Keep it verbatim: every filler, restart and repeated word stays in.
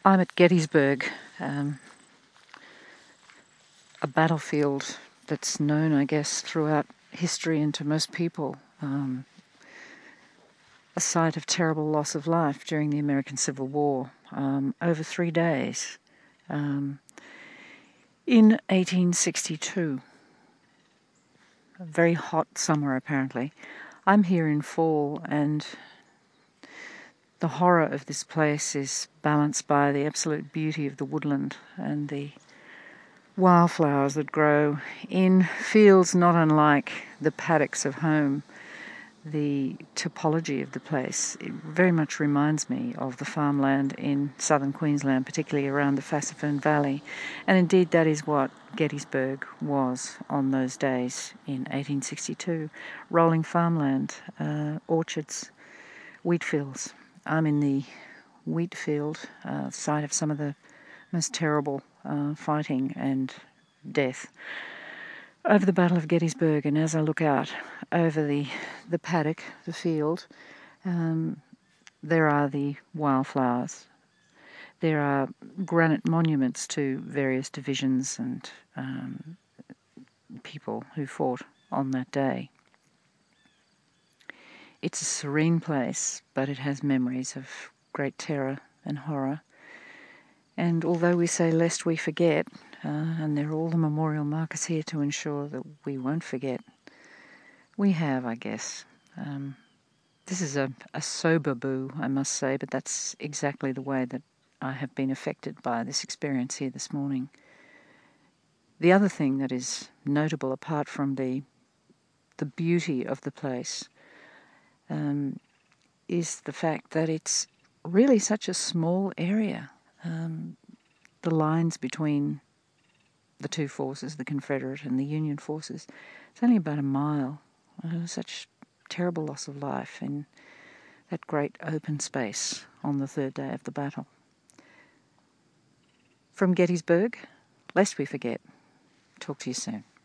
I'm at Gettysburg, um, a battlefield that's known, I guess, throughout history and to most people. Um, a site of terrible loss of life during the American Civil War, um, over three days, um, in eighteen sixty-two. A very hot summer, apparently. I'm here in fall, and the horror of this place is balanced by the absolute beauty of the woodland and the wildflowers that grow in fields not unlike the paddocks of home. The topology of the place, it very much reminds me of the farmland in southern Queensland, particularly around the Fassifern Valley. And indeed that is what Gettysburg was on those days in eighteen sixty-two. Rolling farmland, uh, orchards, wheat fields. I'm in the wheat field, uh, site of some of the most terrible uh, fighting and death over the Battle of Gettysburg. And as I look out over the, the paddock, the field, um, there are the wildflowers. There are granite monuments to various divisions and um, people who fought on that day. It's a serene place, but it has memories of great terror and horror. And although we say lest we forget, uh, and there are all the memorial markers here to ensure that we won't forget, we have, I guess. Um, this is a, a sober boo, I must say, but that's exactly the way that I have been affected by this experience here this morning. The other thing that is notable, apart from the the beauty of the place, um, is the fact that it's really such a small area. Um, the lines between the two forces, the Confederate and the Union forces, it's only about a mile. Uh, such terrible loss of life in that great open space on the third day of the battle. From Gettysburg, lest we forget. Talk to you soon.